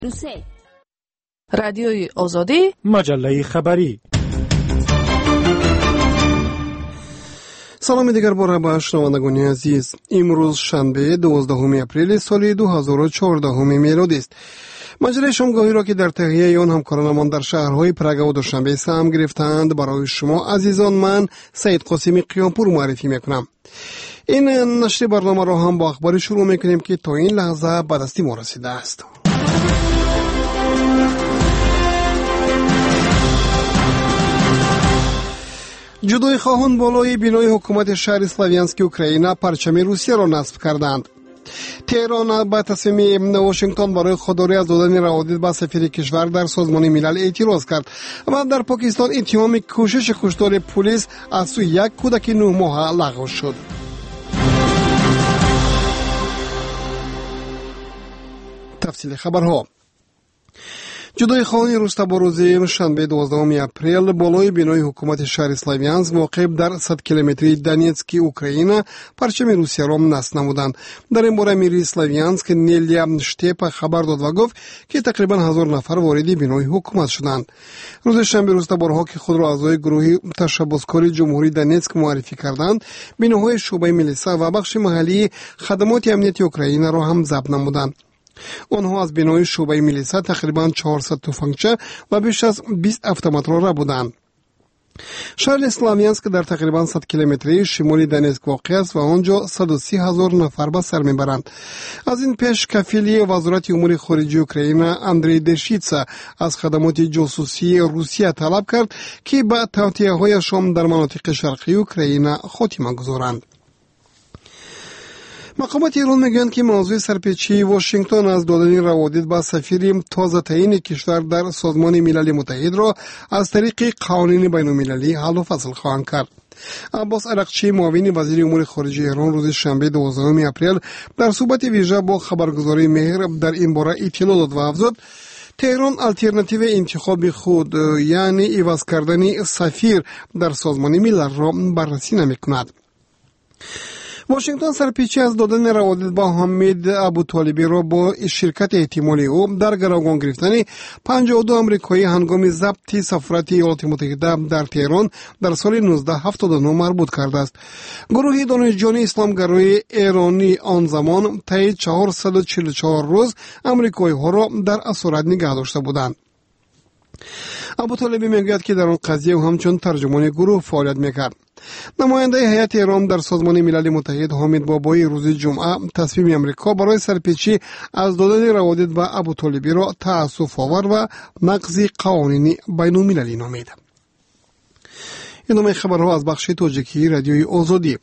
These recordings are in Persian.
روسیه رادیوی آزادی، مجله خبری. سلام دیگر باره به شنوندگان عزیز. امروز شنبه 12 اپریل سال 2014 میلادی است. مجله شامگاهی را که در تهیه آن همکارانمان در شهرهای پرگ و دوشنبه سهم گرفتند برای شما عزیزان من سید قاسمی قیامپور معرفی میکنم. این نشر برنامه را هم با اخباری شروع میکنیم که تا این لحظه به دست ما رسیده است. جدای خواهان بالای بینای حکومت شهر اسلاویانسک اوکراین پرچم روسیه را نصب کردند. تهران به تصمیم واشنگتن برای خودداری از دادن روابط با سفیر کشور در سازمان ملل اعتراض کرد و در پاکستان اتهام کوشش کشتار پلیس از سوی یک کودک 9 ماهه لغو شد. تفصیل خبرها. جدای خواهان روز شنبه 12 اپریل بالای بینای حکومت شهر اسلاویانسک واقع در 100 کیلومتری دونیتسک اوکراین پرچم روسیه را نصب نمودند. در این باره میر اسلاویانسک نیلیا شتیپا خبر داد و گفت که تقریبا 1000 نفر وارد بینای حکومت شدند. روز شنبه روزتبارها که خود را اعضای گروه تشبسکاری جمهوری دونیتسک معرفی کردند، بیناهای شعبه میلیسا و بخش محلی خدمات امنیتی اوکراین را هم ضبط نمودند. آنها از بینای شعبه میلیسا تقریبا 400 تفنگچه و بیش از 20 اتومات را بودند. شهر اسلاویانسک در تقریبا 100 کیلومتری شمالی دونیتسک واقع است و آنجا 130,000 نفر به سر میبرند. از این پیش کفیل وزارت امور خارجه اوکراین اندری دشیتسا از خدمات جاسوسی روسیه طلب کرد که به توطئه‌هایشان در مناطق شرقی اوکراین خاتمه گذارند. مقامات ایران میگویند که موضوع سرپیچی واشنگتن از دادن روابط با سفیر تازه تعیین کشور در سازمان ملل متحد را از طریق قوانین بین المللی حل و فصل خواهند کرد. عباس عراقچی معاون وزیر امور خارجه ایران روز شنبه 12 اپریل در صحبت ویژه با خبرگزاری مهر در این باره اطلاع داد و افزود تهران الटरनेटिव انتخاب خود یعنی عوض کردن سفیر در سازمان ملل را بررسی نمی‌کند. واشنگتن سرپیچی از دادن روابط با حامد ابوطالبی را با شرکت احتمالی او در گروگان گرفتن 52 آمریکایی هنگام ضبط سفارت ایالات متحده در تهران در سال 1979 مربوط کرده است. گروه دانشجویان اسلامگرای ایرانی آن زمان طی 444 روز آمریکایی ها را در اسارت نگه داشته بودند. ابوطالبی میگوید که در آن قضیه او همچون ترجمان گروه فعالیت میکرد. نماینده هیئت ایران در سازمان ملل متحد حامد بابایی روز جمعه تصمیم امریکا برای سرپیچی از دادن روابط با ابوطالبی را تأسف آور و نقض قوانین بین المللی نامید. این خبرها از بخش تاجیکی رادیوی آزادی.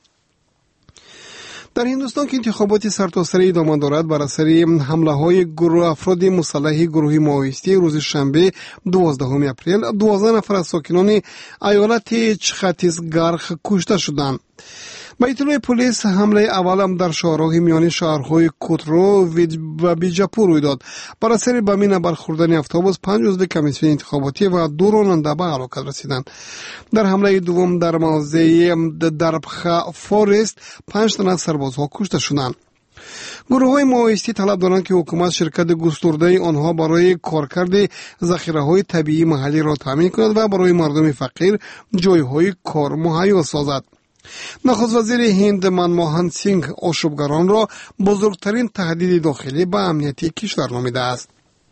در هندوستان که انتخابات سرتاسری ادامه دارد بر اثر حمله های گروه افراد مسلح گروه ماویستی روز شنبه 12 اپریل 12 نفر از ساکنان ایالت چخاتیسگڑ کشته شدند. با اطلاع پلیس حمله اول هم در شهرها میان شهرهای کوترو و بیجاپور روی داد. بر اثر بمین برخوردن اتوبوس 5 عضو کمیسیون انتخاباتی و 2 راننده به هلاکت رسیدند. در حمله دوم در موضع دربخا فورست 5 تن از سربازها کشته شدند. گروه های ماویستی طلب دارند که حکومت شرکت گسترده آنها برای کارکرد ذخیره های طبیعی محلی را تامین کند و برای مردم فقیر جایهای کار مهیا سازد. نخست وزیر هند منموهن سینگ آشوبگران را بزرگترین تهدید داخلی به امنیتی کشور نامیده است.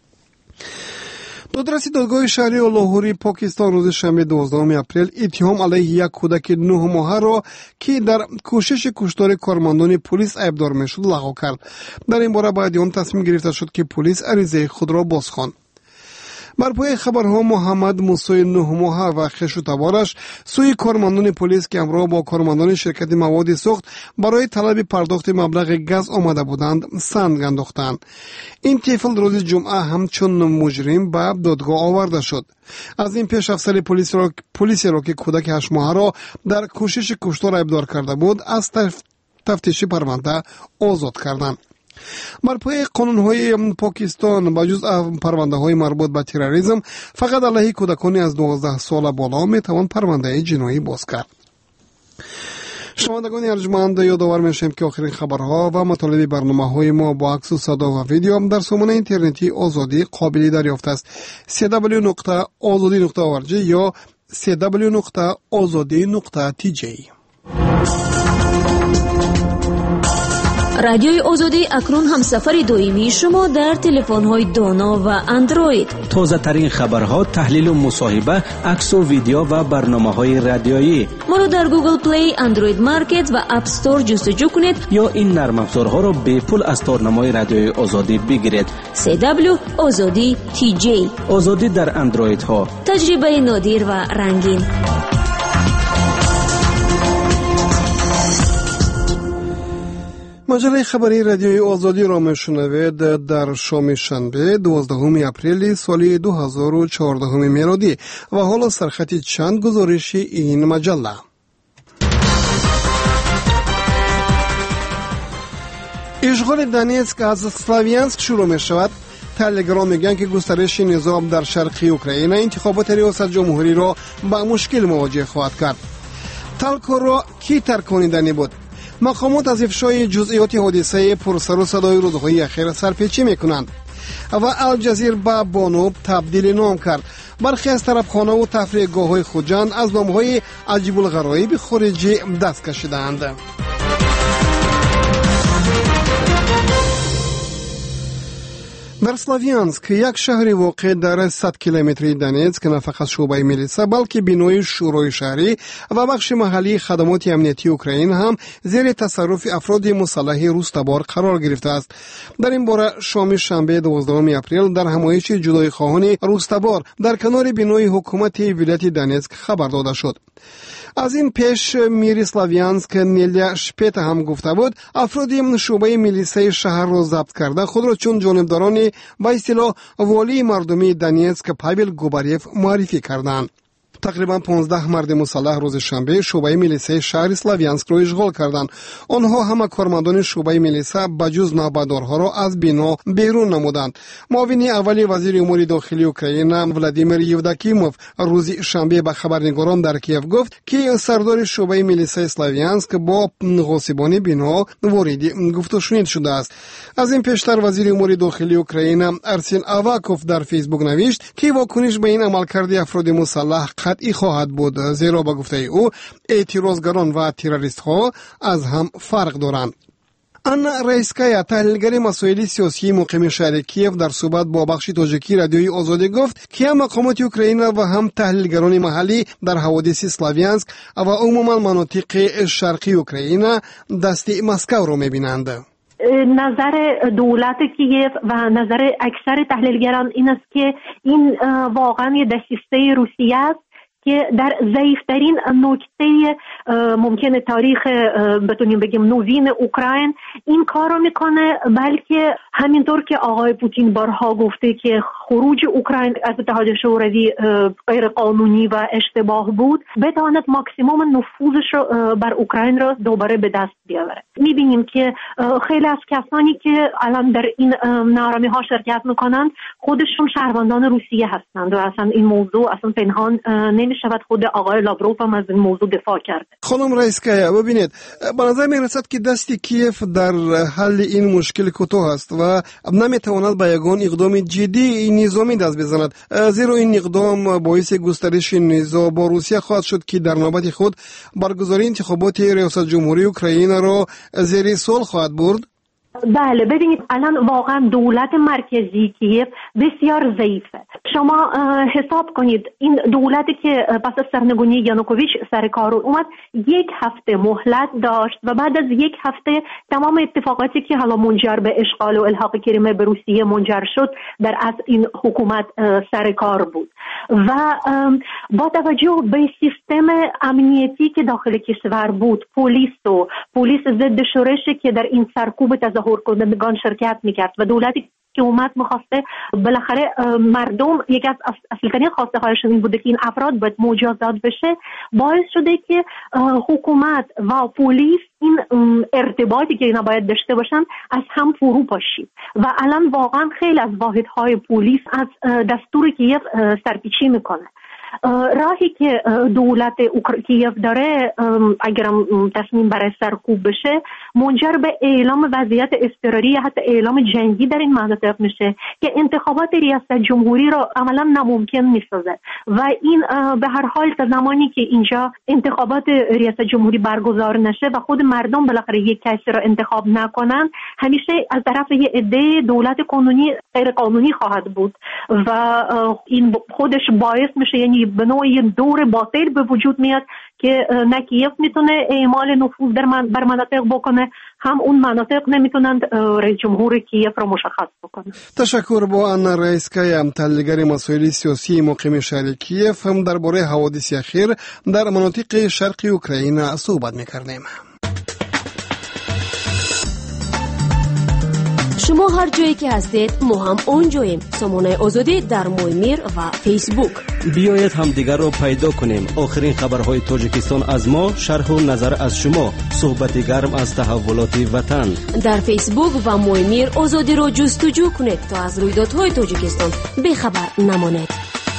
دادرسی دادگاه شهری لاهوری پاکستان روز شنبه 12 اپریل اتهام علیه یک کودک 9 ماهه را که در کوشش کشتار کارمندان پلیس عیبدار میشد لغو کرد. در این باره باید آن تصمیم گرفته شد که پلیس عریضه خود را بازخواند. بر پای خبرها محمد موسی 9 ماهه و خویش و تبارش سوی کارمندان پلیس که همراه با کارمندان شرکت مواد سوخت برای طلب پرداخت مبلغ گاز آمده بودند سنگ انداختند. این طفل روز جمعه همچون مجرم به دادگاه آورده شد. از این پیش افسر پلیس را که کودک 8 ماهه را در کوشش کشتار عیبدار کرده بود از تفتیش پرونده آزاد کردند. بر پای قانون‌های پاکستان با جز پرونده‌های مربوط به تروریسم فقط علیه کودکان از 12 سال بالا میتوان پرونده جنایی باز کرد. شنوندگان ارجمند، یادآور میشیم که آخرین خبرها و مطالب برنامه‌های ما با عکس و صدا و ویدیو در سامانه اینترنتی آزادی قابل دریافت است. www.azadi.org یا www.azadi.tj. رادیوی آزادی اکنون هم سفر دائمی شما در تلفن‌های دانا و اندروید. تازه ترین خبرها، تحلیل و مصاحبه، عکس و ویدیو و برنامه‌های رادیویی. ما رو در گوگل پلی، اندروید مارکت و اپ استور جستجو کنید یا این نرم افزارها را به پول از تارنمای رادیوی آزادی بگیرید. CW آزادی TJ. آزادی در اندروید ها. تجربه نادر و رنگین. مجله خبری رادیوی آزادی را میشنوید در شام شنبه 12 اپریل سال 2014 میلادی و حالا سرخط چند گزارش این مجله. اشغال دانیتسک از سلاویانسک شروع می شود. تلگرام میگن که گسترش نظام در شرقی اوکراین انتخابات ریاست جمهوری را با مشکل مواجه خواهد کرد. تلکو را کی ترکاندنی بود؟ مقامات از افشای جزئیات حادثه پرسر و صدای روزهای اخیر سرپیچی میکنند. و الجزیر به بانو تبدیل نام کرد. برخی از طرفخانه و تفریحگاه‌های خوجند از نام‌های عجیب الغرایب خارجی دست کشیدند. در سلاویانسک، یک شهر واقع در 100 کیلومتری دانیتسک، نه فقط شعبه میلیسا بلکه بینای شورای شهری و بخش محلی خدمات امنیتی اوکراین هم زیر تصرف افراد مسلح روس‌تبار قرار گرفته است. در این باره شام شنبه 12 اپریل در همایش جدای خواهان روس‌تبار در کنار بینای حکومت ولایت دانیتسک خبر داده شد. از این پیش میری سلاویانسک نیلیا شپیت هم گفته بود افراد شعبه میلیسای شهر را ضبط کرده خود را چون جانبداران و اصطلاح والی مردمی دانیتسک پاول گوباریف معرفی کردند. تقریبا 15 مرد مسلح روز شنبه شعبه میلیسای شهر سلاویانسک را اشغال کردند. آنها همه کارمندان شعبه میلیسا بجز نوبادارها را از بنا بیرون نمودند. معاون اول وزیر امور داخلی اوکراین ولادیمیر یوداکیموف روز شنبه به خبرنگاران در کیف گفت که سردار شعبه میلیسای سلاویانسک با غاصبان بنا وارد گفت و شنید شده است. از این پیشتر وزیر امور داخلی اوکراین ارسین آواکوف در فیسبوک نوشت که واکنش به این عملکرد افراد مسلح قطعی خواهد بود، زیرا به گفته او اعتراضگران و تروریست ها از هم فرق دارند. آنا رایسکایا، تحلیلگر مسائل سیاسی مقیم شهر کیف، در صحبت با بخش تاجیکی رادیوی آزادی گفت که هم مقامات اوکراین و هم تحلیلگران محلی در حوادث سلاویانسک و عموما مناطق شرقی اوکراین دست مسکو را می‌بینند. نظر دولت کیف و نظر اکثر تحلیلگران این است که این واقعا یه دسیسه روسیه است که در ضعیفترین نکته ممکنه تاریخ بتونیم بگیم نوین اوکراین این کار رو میکنه، بلکه همینطور که آقای پوتین بارها گفته که خروج اوکراین از اتحاد شوروی غیر قانونی و اشتباه بود، بتواند ماکسیموم نفوذش رو بر اوکراین رو دوباره به دست بیاوره. میبینیم که خیلی از کسانی که الان در این نارامی ها شرکت میکنند خودشون شهروندان روسیه هستند و اصلا این موضوع اصلا پنهان نمیشود. خود آقای لاوروف هم از این موضوع دفاع کرده. خانم رایسکایا، ببینید به نظر میرسد که دست کیف در حل این مشکل کوتاه است و نمیتواند به یگان اقدام جدی نظامی دست بزند، زیرا این اقدام باعث گسترش نزاع با روسیه خواهد شد که در نوبت خود برگزاری انتخابات ریاست جمهوری اوکراین را زیر سوال خواهد برد. بله، ببینید الان واقعا دولت مرکزی کیف بسیار ضعیفه. شما حساب کنید این دولتی که پس از سرنگونی یانوکوویچ سر کار اومد 1 هفته مهلت داشت و بعد از 1 هفته تمام اتفاقاتی که حالا منجر به اشغال و الحاق کریمه به روسیه منجر شد در اصل این حکومت سر کار بود و با توجه به سیستم امنیتی که داخل کشور بود، پلیس ضد شورشی که در این سرکوب تظاهرکنندگان شرکت میکرد و دولتی که اومد میخواسته بالاخره مردم، یکی از اصلی‌ترین خواسته هایشون این بوده که این افراد باید مجازات بشه، باعث شده که حکومت و پلیس این ارتباطی که اینا باید داشته باشن از هم فرو پاشید و الان واقعا خیلی از واحدهای پلیس از دستور کیف سرپیچی میکنه راهی که دولت کیف داره اگرم تصمیم برای سرکوب بشه منجر به اعلام وضعیت اضطراری یا حتی اعلام جنگی در این مناطق میشه که انتخابات ریاست جمهوری را عملا ناممکن میسازه و این به هر حال تا زمانی که اینجا انتخابات ریاست جمهوری برگزار نشه و خود مردم بالاخره یک کسی را انتخاب نکنن همیشه از طرف یه عده دولت قانونی غیر قانونی خواهد بود و این خودش باعث میشه یعنی به نوعی دور باطل به وجود میاد که نه کیف میتونه اعمال نفوذ بر مناطق بکنه هم اون مناطق نمیتونند رئیس جمهور کیف را مشخص بکنه. تشکر. با انا رئیسکایا تحلیلگر مسائل سیاسی مقیم شهر کیف هم درباره حوادث اخیر در مناطق شرقی اوکراین صحبت میکردیم. شما هر جایی که هستید ما هم اونجاییم. سامانه آزادی در مویمیر و فیسبوک. بیایید هم دیگر رو پیدا کنیم. آخرین خبرهای تاجیکستان از ما، شرح و نظر از شما، صحبت گرم از تحولات وطن. در فیسبوک و مویمیر آزادی رو جستجو کنید تا از رویدادهای تاجیکستان بیخبر نمانید.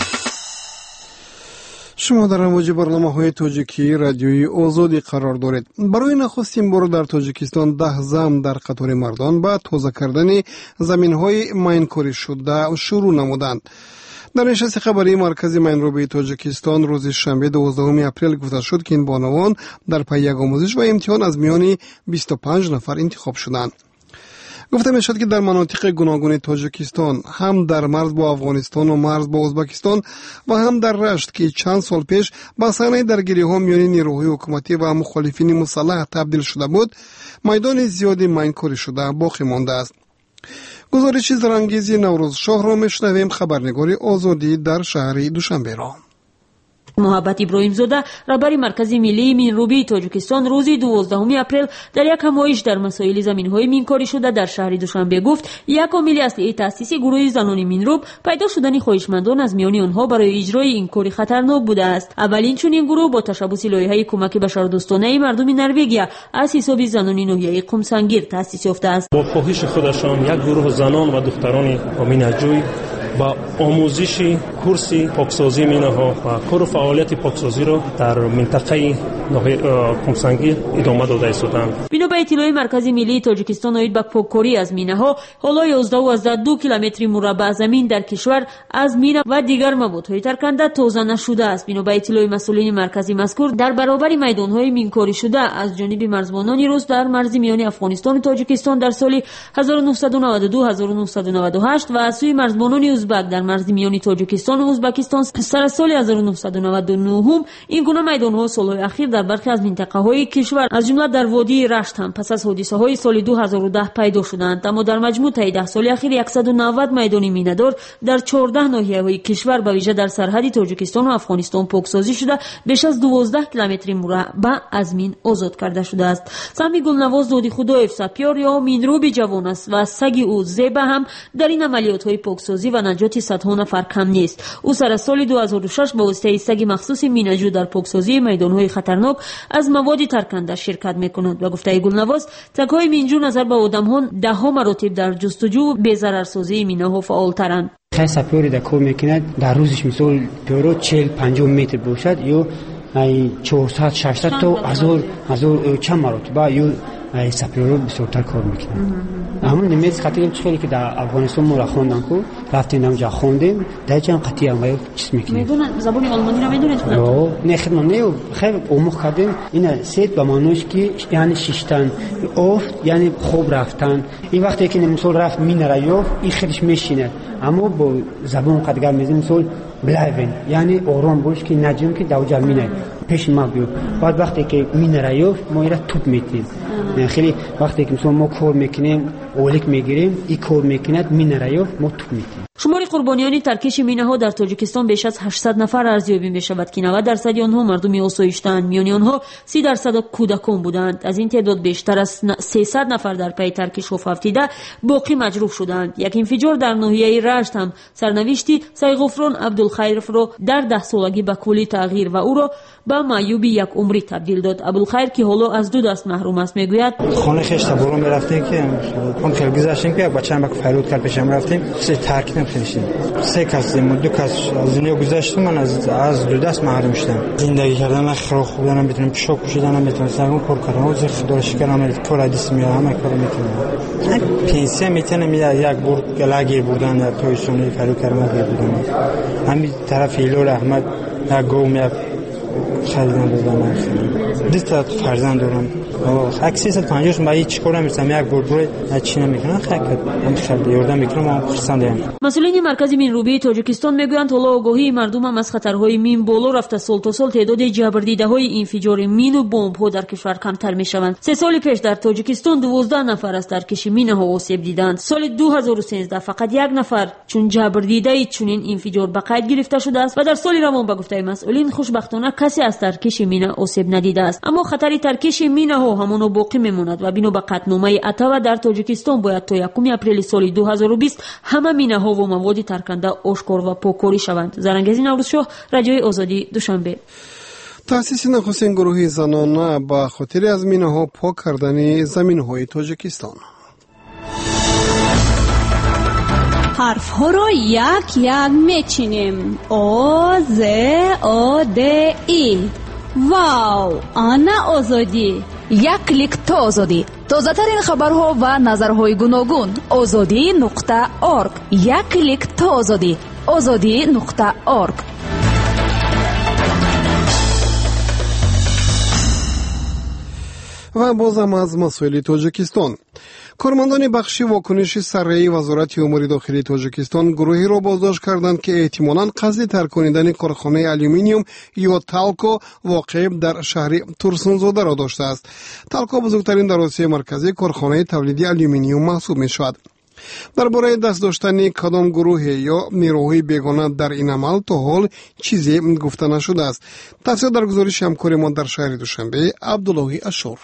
شما در امواج برنامه‌های تاجیکی رادیوی آزادی قرار دارید. برای نخستین بار در تاجیکستان 10 زم در قطار مردان با تازه کردن زمین‌های ماینکاری شده شروع نمودند. در نشست خبری مرکز ماینروبی تاجیکستان روز شنبه 12 اپریل گفته شد که این بانوان در پی یک آموزش و امتحان از میان 25 نفر انتخاب شدند. گفته می شد که در مناطق گوناگون تاجیکستان هم در مرز با افغانستان و مرز با ازبکستان و هم در رشت که چند سال پیش با صحنه درگیری ها میان نیروهای حکومتی و مخالفین مسلح تبدیل شده بود، میدان زیادی ماینکاری شده باقی مانده است. گزارش زرانگیزی نوروز شاه را میشنویم. خبرنگاری آزادی در شهر دوشنبه را. محبت ابراهیم زاده رهبر مرکز ملی مینروبی تاجیکستان روز 12 اپریل در یک همایش در مسائل زمین‌های مینکاری شده در شهر دوشنبه گفت یک عامل اصلی تأسیس گروه زنان مینروب پیدا شدن خواهشمندان از میان آنها برای اجرای این کاری خطرناک بوده است. اولین چنین گروه با تشبث لایحه کمک بشردوستانه مردم نروژ از حساب زنان ناحیه قمسنگیر تأسیس یافته است. با خواهش خودشان یک گروه زنان و دختران امین‌جوی با آموزش کورسی پاکسازی مینه‌ها و کار فعالیت پاکسازی را در منطقه قمسنگیر ادامه داده استند. بنا به اطلاع مرکز ملی تاجیکستان اوید به پاککاری از مینه‌ها حالا 11.2 کیلومتر مربع زمین در کشور از مینه و دیگر موادهای ترکنده تازه نشده است. بنا به اطلاع مسئولین مرکزی مذکور در برابر میدان‌های مینکاری شده از جانب مرزبانان روس در مرز میان افغانستان و تاجیکستان در سال 1992-1998 و از سوی مرزبانان ازبک در مرز میان تاجیکستان و ازبکستان سر سال 1999 این گونه میدان‌ها سال‌های اخیر در برخی از منطقه‌های کشور از جمله در وادی رشت هم پس از حادثه‌های سال 2010 پیدا شدند. اما در مجموع طی 10 سال اخیر 190 میدان مینه‌دار در 14 ناحیه‌های کشور به ویژه در سرحد تاجیکستان و افغانستان پاکسازی شده بیش از 12 کیلومتر مربع از مین آزاد کرده شده است. سامی گلنواز دادی خدایف سپیار یا مینروبی جوان است و سگ او زیبا هم در این عملیات‌های پاکسازی و نجات صدها نفر کم نیست. او سر سال 2006 با واسطه سگ مخصوص مینجو در پاکسازی میدان‌های خطرناک از مواد ترکنده شرکت می‌کند و گفته گلنواز سگ‌های مینجو نظر به آدم‌ها 10 مراتب در جستجو به ضررسازی مینه‌ها فعال‌ترند. خیلی سپیاری در کار می‌کند در روزش مثلا پیرو 40-50 متر باشد یا 400-600 تا 1000 چند مراتب یا سپیارو بسیارتر کار میکنن. همون نمیز خاطرم خیلی که در افغانستان ما را خواندن کو رفتیم اونجا خوندیم در چند قطعی هم چیز میکنیم. میدونن زبان آلمانی رو میدونید؟ نه خدمت نه خیلی عمق کردیم. این سید به معنیش که یعنی شیشتن افت یعنی خوب رفتن. این وقتی که مثلا رفت مینره یافت این خیلیش میشینه اما با زبان قدگر میزنیم مثلا بلایون یعنی آرام باش که نجم که دوجا مینه پیش ما بیو. بعد وقتی که مینره یافت ما ایرا توپ میتیم. خیلی وقتی که مثلا ما کار میکنیم اولیک میگیریم این کار میکند مینره یافت ما توپ میتیم. شمار قربانیان ترکش مینه‌ها در تاجیکستان بیش از 800 نفر ارزیابی می‌شود که 90% آنها مردم آسایش‌اند. میان آنها 30% کودکان بودند. از این تعداد بیشتر از 300 نفر در پی ترکش و فوتیده باقی مجروح شدند. یک انفجار در ناحیه رشت هم سرنوشتی سیغفران عبدالخیرف را در 10 سالگی به کلی تغییر و او را به معیوبی یک عمری تبدیل داد. عبدالخیر که حالا از 2 دست محروم است میگوید خانه خشت برون رفتیم که اون خیلی گذشتیم که یک بچه‌ام با فریاد کرد پیشم رفتیم سه ترکیدیم خیلی سه کس دو کس از دنیا گذشتم، من از دو دست محروم شدم. زندگی کردن خیلی خوب دارم، میتونم پیشو کشیدنم، میتونم سرگون پر کردم و خدا شکر عمل کار حدیث میاد، همه کار میتونم. پنسیه میتونم یک بار گلاگیر بردن در توی سونی کارو کردم بردم. همین طرف ایلول احمد یک گوم یک خریدم بودم. دیست فرزند دارم. اکسی 350 ما هیچ کاری نمی‌کنم، یک بردروی چی نمی‌کنم، خیلی یاردم می‌کنم و خرسندم. مسئولین مرکزی مینروبی تاجیکستان میگویند حالا آگاهی مردم هم از خطرهای مین بالا رفته، سال تا سال تعداد جبردیده‌های انفجار مین و بمب‌ها در کشور کمتر می‌شوند. 3 سال پیش در تاجیکستان 12 نفر از ترکش مین‌ها آسیب دیدند. سال 2013 فقط 1 نفر چون جبردیده چنین انفجار به قید گرفته شده است و در سال روان به گفته مسئولین خوشبختانه کسی از ترکش مین آسیب ندیده است. اما خطر ترکش مین‌ها همون باقی میماند و بنا به قطعنامه اتوا در تاجیکستان باید تا 1 اپریل سال 2020 همه مین‌ها و مواد ترکنده آشکار و پاکاری شوند. زرنگزی نوروزشاه، رادیوی آزادی، دوشنبه. تأسیس نخستین گروه زنانه به خاطر از مین‌ها پاک کردن زمین‌های تاجیکستان. حرف ها را یک یک میچینیم. آ ز آ د ای. واو، آنا آزادی. یک کلیک تا آزادی. تازه ترین خبرها و نظرهای گوناگون. azadi.org. یک کلیک تا آزادی. azadi.org. و بازم از مسائل تاجیکستان. کارمندان بخش واکنش سره‌ای وزارت امور داخلی تاجیکستان گروهی را بازداشت کردند که احتمالاً قصد ترکاندن کارخانه آلومینیوم یا تالکو واقع در شهر تورسونزاده را داشته است. تالکو بزرگترین در آسیای مرکزی کارخانه تولیدی آلومینیوم محسوب می شود. درباره دست داشتن کدام گروه یا نیروهای بیگانه در این عمل تا حال چیزی گفته نشده است. تفصیل در گزارش همکار ما در شهر دوشنبه عبدالله اشور.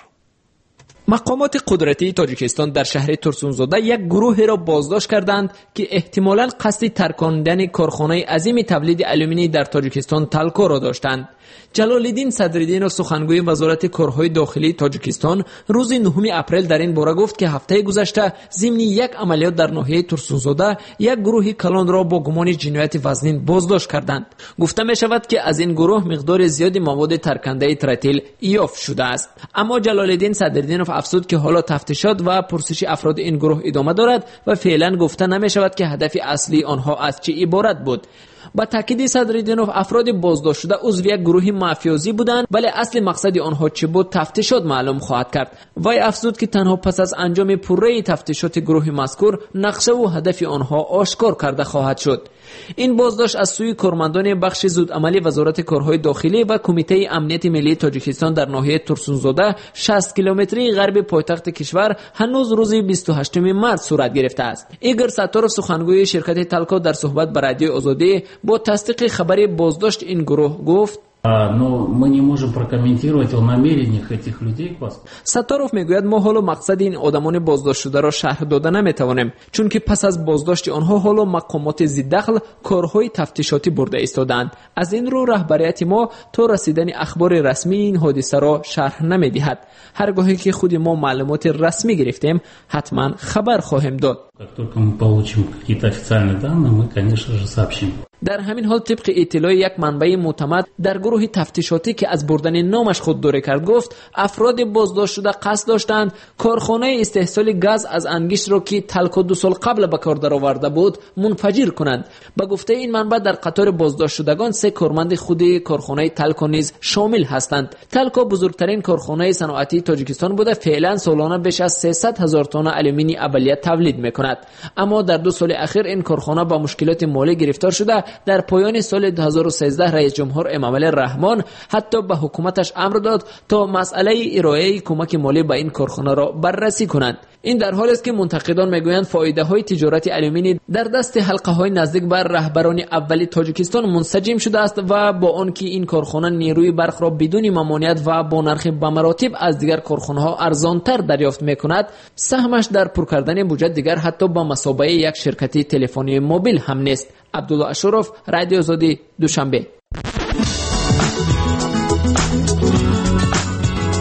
مقامات قدرتی تاجیکستان در شهر تورسونزاده یک گروه را بازداشت کردند که احتمالاً قصد ترکاندن کارخانه عظیم تولید آلومینی در تاجیکستان تالکو را داشتند. جلالالدین صدرالدین سخنگوی وزارت کارهای داخلی تاجیکستان روز 9 اپریل در این باره گفت که هفته گذشته ضمن یک عملیات در ناحیه تورسونزاده یک گروه کلان را با گمان جنایت وزنین بازداشت کردند. گفته می شود که از این گروه مقدار زیادی مواد ترکنده ترتیل یافت شده است. اما جلالالدین صدرالدین افزود که حالا تفتیشات و پرسش افراد این گروه ادامه دارد و فعلا گفته نمی شود که هدف اصلی آنها از چه عبارت بود. با تاکید صدرالدین افراد بازداشت شده عضو یک گروه مافیازی بودند، ولی اصل مقصد آنها چه بود تفتیشات معلوم خواهد کرد. وی افزود که تنها پس از انجام پوره تفتیشات گروه مذکور نقشه و هدف آنها آشکار کرده خواهد شد. این بازداشت از سوی کارمندان بخش زودعملی وزارت کارهای داخلی و کمیته امنیت ملی تاجیکستان در ناحیه تورسونزاده 60 کیلومتری غرب پایتخت کشور هنوز روز 28 مارس صورت گرفته است. ایگور ساتاروف سخنگوی شرکت تالکو در صحبت با رادیوی آزادی با تصدیق خبر بازداشت این گروه گفت но мы не можем прокомментировать о намерениях этих людей. ساتاروف میگوید ما حالا مقصد این آدمان بازداشت شده را شرح داده نمیتوانیم، چون که پس از بازداشت آنها حالا مقامات ضددخل کارهای تفتیشاتی برده ایستادند. از این رو رهبریت ما تا رسیدن اخبار رسمی این حادثه را شرح نمیدهد. هرگاهی که خود ما معلومات رسمی گرفتیم حتما خبر خواهیم داد. Как только мы получим какие-то официальные данные, мы, конечно же, сообщим. در همین حال طبق اطلاع یک منبع معتمد در گروه تفتیشاتی که از بردن نامش خودداری کرد گفت افراد بازداشت شده قصد داشتند کارخانه استحصال گاز از انگشت را که تالکو 2 سال قبل به کار درآورده بود منفجر کنند. به گفته این منبع در قطار بازداشت شدگان 3 کارمند خود کارخانه تالکو نیز شامل هستند. تالکو بزرگترین کارخانه صنعتی تاجیکستان بوده، فعلا سالانه بیش از 300,000 تن آلومینی اولیه تولید میکند. اما در 2 سال اخیر این کارخانه با مشکلات مالی گرفتار شده. در پایان سال 2013 رئیس جمهور امامعلی رحمان حتی به حکومتش امر داد تا مسئله ارائه کمک مالی به این کارخانه را بررسی کنند. این در حالی است که منتقدان میگویند فایده های تجارت آلومینی در دست حلقه های نزدیک به رهبران اولی تاجیکستان منسجم شده است و با آنکه این کارخانه نیروی برق را بدون ممانعت و با نرخ به مراتب از دیگر کارخانه ها ارزانتر دریافت میکند، سهمش در پر کردن بودجه دیگر حتی با مثابه یک شرکت تلفنی موبیل هم نیست. عبدالله اشرف، رادیو آزادی، دوشنبه.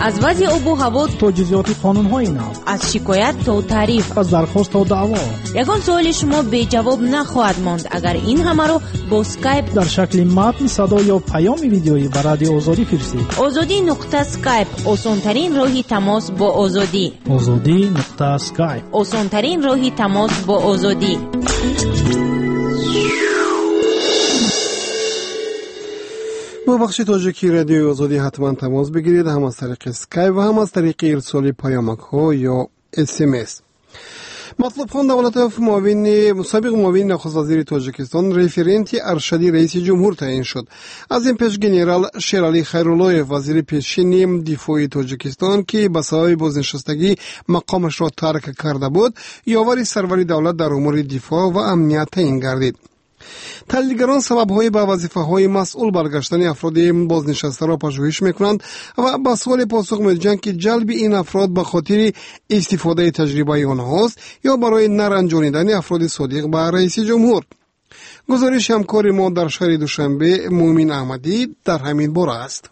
از وضع آب و هوا تا جزئیات قانون‌های نو، از شکایت تا تعریف، از درخواست تا دعوا، یگان سوال شما به جواب نخواهد ماند اگر این همه رو با اسکایپ در شکل متن، صدا یا پیام ویدیویی به رادیو آزادی فرستید. آزادی.اسکایپ آسان‌ترین راهی تماس با آزادی. آزادی.اسکایپ آسان‌ترین راهی تماس با آزادی. با بخش تاجیکی رادیو آزادی حتما تماس بگیرید، هم از طریق اسکایپ و هم از طریق ارسال پیامک ها یا SMS. مطلوب خان دولتوف سابق معاون نخست وزیر تاجیکستان رفرنت ارشدی رئیس جمهور تعیین شد. از این پیش گنرال شیرعلی خیراللهیف وزیر پیشین دفاع تاجیکستان که به سبب بازنشستگی مقامش را ترک کرده بود، یاور سروری دولت در امور دفاع و امنیت تعیین گردید. تحلیلگران سبب‌های به وظیفه‌های مسئول برگشتن افراد بازنشسته را پژوهش می‌کنند و با سوال پاسخ می‌دهند که جلب این افراد به خاطر استفاده تجربه آنهاست یا برای نرنجانیدن افراد صادق به رئیس جمهور. گزارش همکار ما در شهر دوشنبه مومن احمدی در همین باره است.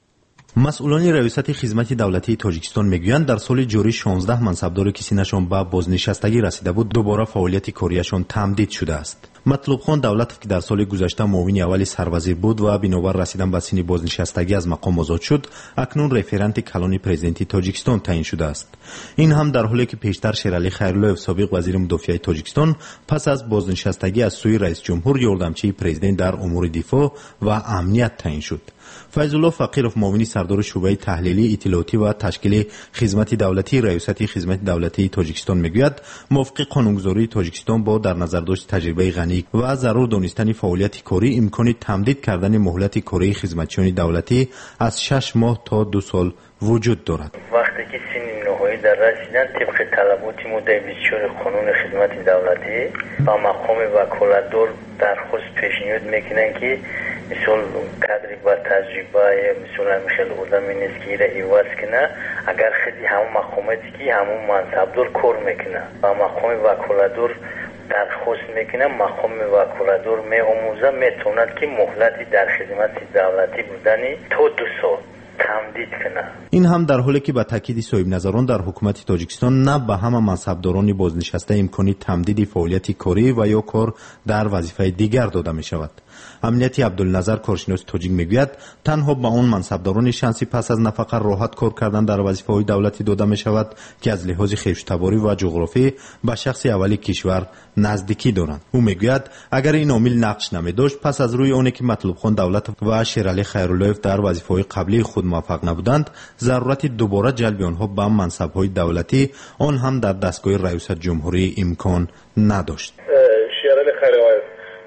مسئولان ریاست خدمت دولتی تاجیکستان میگویند در سال جاری 16 منصبداری که سینشان به بازنشستگی رسیده بود دوباره فعالیت کاریشان تمدید شده است. مطلوب خان دولتوف که در سال گذشته معاون اول سروزیر بود و بنابر رسیدن به سن بازنشستگی از مقام آزاد شد، اکنون رفرنت کلان پرزیدنتی تاجیکستان تعیین شده است. این هم در حالی که پیشتر شیرعلی خیراللهیف سابق وزیر مدافع تاجیکستان پس از بازنشستگی از سوی رئیس جمهور یاردمچی پرزیدنت در امور دفاع و امنیت تعیین شد. فیض‌الله فقیرов معاون سردار شعبه تحلیلی اطلاعاتی و تشکیل خدمت دولتی ریاست خدمت دولتی تاجیکستان میگوید موافق قانونگذاری تاجیکستان با در نظر داشت تجربه غنی و ضرور دانستن فعالیت کاری امکان تمدید کردن مهلت کاری خدمتچیان دولتی از 6 ماه تا 2 سال وجود دارد. وقتی که سن نهایی در رسیدن طبق طلبات ماده 24 قانون خدمت دولتی با مقام وکالتدار درخواست پیشنهاد میکنن که مثل کادری با تجربه مثل میخواد آدم نیست که ایره ایواز کنه، اگر خیلی همون مقاماتی که همون منصبدار کار میکنه و مقام وکالتدار درخواست میکنه، مقام وکالتدار میآموزه میتوند که مهلتی در خدمت دولتی بودنی تا 2 سال تمدید کنه. این هم در حالی که با تاکید صاحب نظران در حکومت تاجیکستان نه به همه منصبداران بازنشسته امکانی تمدید فعالیت کاری و یا کار در وظیفه دیگر داده می شود. امنیتی عبدالنظر کارشناس تاجیک میگوید تنها به آن منصبداران شانسی پس از نفقه راحت کار کردن در وظیفه‌های دولتی داده می شود که از لحاظ خویشتباری و جغرافی به شخص اولی کشور نزدیکی دارند. او میگوید اگر این عامل نقش نمی داشت پس از روی آنی که مطلوب خان دولت و شیرعلی خیراللهیف در وظیفه‌های قبلی خود موفق نبودند، ضرورت دوباره جلب آنها به منصب‌های دولتی آن هم در دستگاه ریاست جمهوری امکان نداشت. شیرعلی خیراللهیف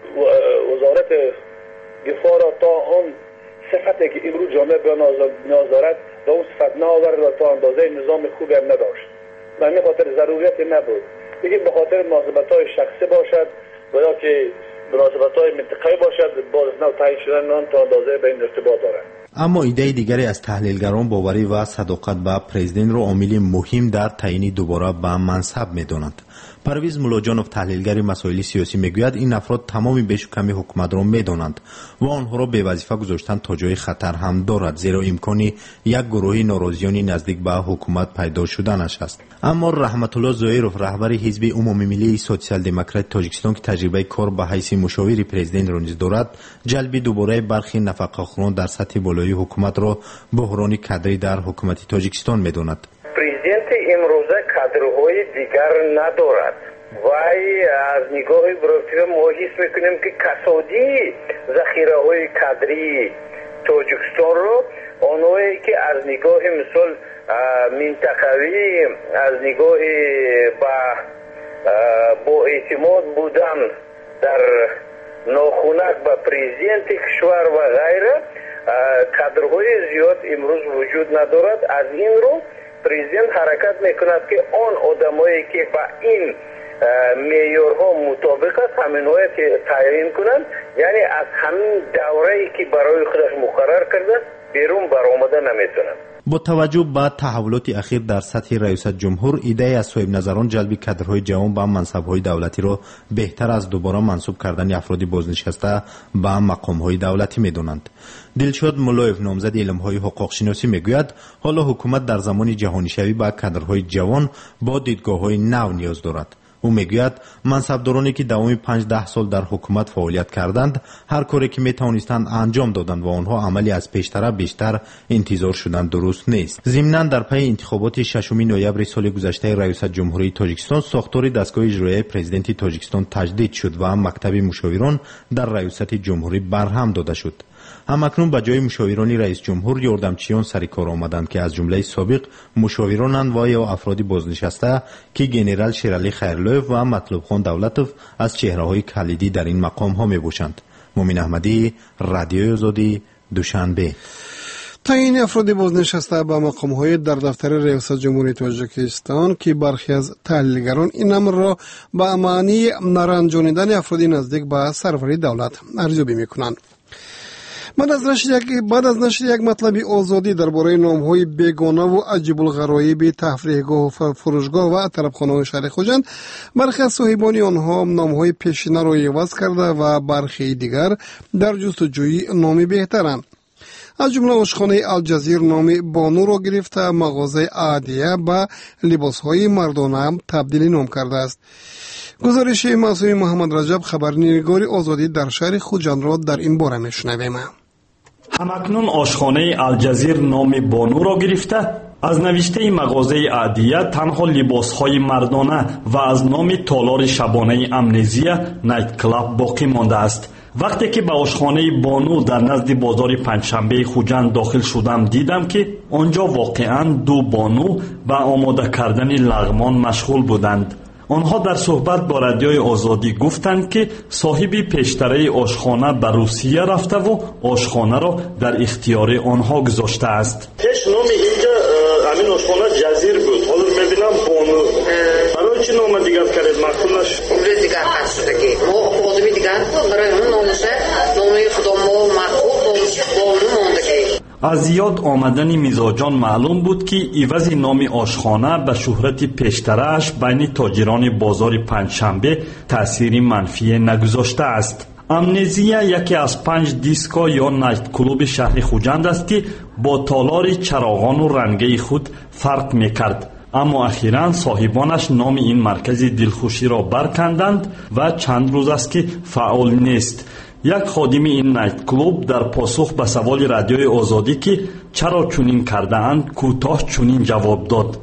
وزارت دفاع را تا آن صفتی که امروز جامعه به نیاز دارد به اون صفت نآورد و تا اندازه نظام خوبی هم نداشت. به همین خاطر ضروریت نبود. دیگه به خاطر مناسبت‌های شخصی باشد و یا که مناسبت‌های منطقه‌ای باشد باز نو تعیین شدن آن تا اندازه به این ارتباط دارد. اما ایده دیگری از تحلیلگران باوری و صداقت به پرزیدنت را عامل مهم در تعیین دوباره به منصب می‌دانند. پرویز مولاجانوف تحلیلگر مسائل سیاسی میگوید این افراد تمامی بیش و کمی حکومت را میدانند و آنها را به وظیفه گذاشتن تا جای خطر هم دارد، زیرا امکانی یک گروه ناراضیانی نزدیک به حکومت پیدا شدنش است. اما رحمت الله زهیروف رهبر حزب عمومی ملی سوسیال دموکرات تاجیکستان که تجربه کار به حیث مشاور پرزیدنت را نیز دارد، جلب دوباره برخی نفقه‌خوران در سطح بالای حکومت را بحران کادری در حکومت تاجیکستان میداند. پرزیدنت امروزه کادرهای دیگر ندارد. وای از نگاه بروفیل ما حس میکنیم که کسادی ذخیره های کادری تاجیکستان رو آنهایی که از نگاه مثل منطقوی از نگاه با اعتماد بودن در ناخونک به پرزیدنت کشور و غیره کادرهای زیاد امروز وجود ندارد. از این رو پرزیدنت حرکت میکند که آن آدمایی که با این معیارها مطابق است همین‌های تعیین کنند، یعنی از همین دوره‌ای که برای خودش مقرر کرده بیرون برآمده نمیتونند. با توجه به تحولات اخیر در سطح ریاست جمهور، ایده از صاحب نظران جلب کادرهای جوان به منصب‌های دولتی را بهتر از دوباره منصوب کردن افراد بازنشسته به مقام‌های دولتی می‌دانند. دلشاد ملایف نامزد علم‌های حقوق شناسی میگوید حالا حکومت در زمان جهانی‌شوی به کادرهای جوان با دیدگاه‌های نو نیاز دارد. او میگوید منصبدارانی که دوام 5-10 سال در حکومت فعالیت کردند هر کاری که میتوانستند انجام دادند و آنها عملی از پیشتر بیشتر انتظار شدن درست نیست. ضمناً در پی انتخابات 6 نوامبر سال گذشته ریاست جمهوری تاجیکستان ساختار دستگاه اجرایی پرزیدنت تاجیکستان تجدید شد و مکتب مشاوران در ریاست جمهوری برهم داده شد. همکنون به جای مشاوران رئیس جمهور یاردمچیان سر کار آمدند که از جمله سابق مشاورانند و یا افراد بازنشسته که گنرال شیرعلی خیرلویف و مطلوب خان دولتوف از چهره‌های کلیدی در این مقام ها می باشند. مومن احمدی، رادیوی آزادی، دوشنبه. تعیین افراد بازنشسته به مقام‌های در دفتر ریاست جمهوری تاجیکستان که برخی از تحلیلگران این امر را به معنی نرنجانیدن افراد نزدیک به سروری دولت ارزیابی می‌کنند. بعد از نشر یک مطلب آزادی درباره نام‌های بیگانه و عجیب الغرایب تفریحگاه و فروشگاه و طربخانه‌های شهر خوجند، برخی از صاحبان آنها نام‌های پیشینه را عوض کرده و برخی دیگر در جستجوی نام بهترند. از جمله آشخانه الجزیر نام بانو را گرفته مغازه عادیه به لباس‌های مردانه تبدیل نام کرده است. گزارش معصوم محمد رجب خبرنگار آزادی در شهر خوجند را در این باره میشنویم. همکنون آشخانه الجزیر نام بانو را گرفته از نوشته مغازه عادیه تنها لباسهای مردانه و از نام تالار شبانه امنیزیه نایت کلاب باقی مانده است. وقتی که به آشخانه بانو در نزد بازار پنجشنبه خوجند داخل شدم دیدم که آنجا واقعاً دو بانو به آماده کردن لغمان مشغول بودند. آنها در صحبت با رادیوی آزادی گفتند که صاحب پیشتره آشخانه به روسیه رفته و آشخانه را در اختیار آنها گذاشته است. پیش نام اینجا همین آشخانه جزیر بود. حالا میبینم بانو. برای چی نام دیگر کرد مخصوص؟ عمر دیگر هست که ما آدمی دیگر برای اون نامش نام خدا ما محبوب بانو مونده که از یاد آمدن میزاجان معلوم بود که عوض نام آشخانه به شهرت پیشتره‌اش بین تاجران بازار پنجشنبه تأثیر منفی نگذاشته است. امنیزیه یکی از 5 دیسکو یا نایت کلوب شهر خوجند است که با تالار چراغان و رنگی خود فرق میکرد. اما اخیراً صاحبانش نام این مرکز دلخوشی را برکندند و چند روز است که فعال نیست. یک خادم این نایت کلوب در پاسخ به سوال رادیوی آزادی که چرا چنین کرده اند کوتاه چنین جواب داد.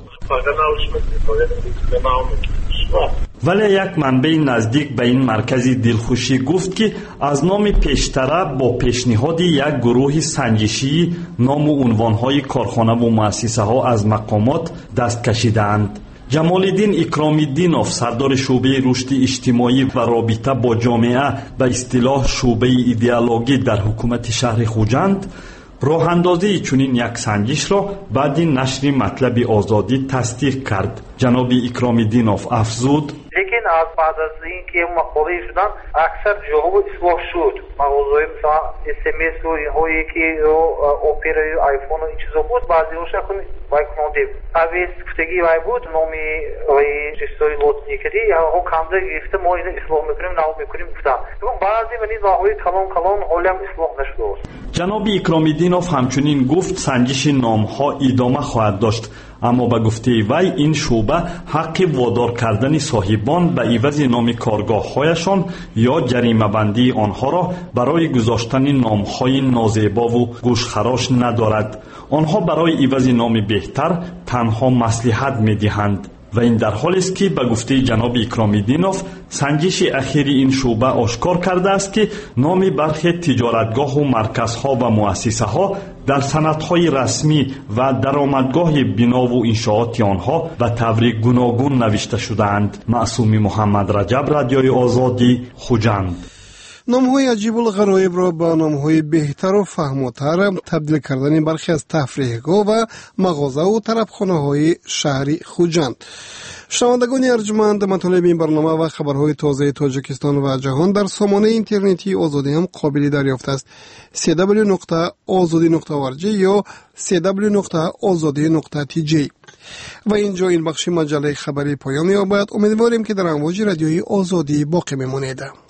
ولی یک منبع نزدیک به این مرکز دلخوشی گفت که از نام پیشتره با پیشنهاد یک گروه سنجشی نام و عنوانهای کارخانه و مؤسسه ها از مقامات دست کشیدند. جمال الدین اکرام‌الدینوف سردار شعبه رشد اجتماعی و رابطه با جامعه به اصطلاح شعبه ایدئولوژی در حکومت شهر خوجند راه اندازی چنین یک سنجش را بعد نشر مطلب آزادی تصدیق کرد. جناب اکرام‌الدینوف افزود: لیکن از بعد از اینکه مقاله شدن اکثر جواب اصلاح شد. مغازه‌های مثلا SMS و اینهایی که اپرای آیفون و این چیزا بود بعضی هاش اخون وای کنده اویس گفتگی وای بود نامی وای چیزای لوت نیکدی یا کامده گرفته ما اینو اصلاح میکنیم نو میکنیم گفتم بعضی منی راههای کلان حالم اصلاح نشده. جناب اکرام‌الدینوف همچنین گفت سنجش نام‌ها ادامه خواهد داشت، اما به گفته وی این شعبه حق وادار کردن صاحبان به عوض نام کارگاه‌هایشان یا جریمه بندی آنها را برای گذاشتن نام‌های نازیبا و گوشخراش ندارد. آنها برای عوض نام بهتر تنها مصلحت می‌دهند و این در حالی است که به گفته جناب اکرام‌الدینوف سنجش اخیر این شعبه آشکار کرده است که نام برخی تجارتگاه و مرکزها و مؤسسه‌ها در سندهای رسمی و درآمدگاه بنا و انشاءات آنها به طور گوناگون نوشته شده‌اند. معصوم محمد رجب، رادیوی آزادی، خوجند. نام‌های عجیب الغرایب را به نام‌های بهتر و فهم‌وتر تبدیل کردن برخی از تفریحگاه و مغازه و طربخانه‌های شهری خوجند. شنوندگان ارجمند، مطالب این برنامه و خبرهای تازه تاجیکستان و جهان در سامانه اینترنتی آزادی هم قابل دریافت است. www.azadi.org یا www.azadi.tj. و اینجا این بخش مجله خبری پایان یابد. امیدواریم که در امواج رادیوی آزادی باقی بمانید.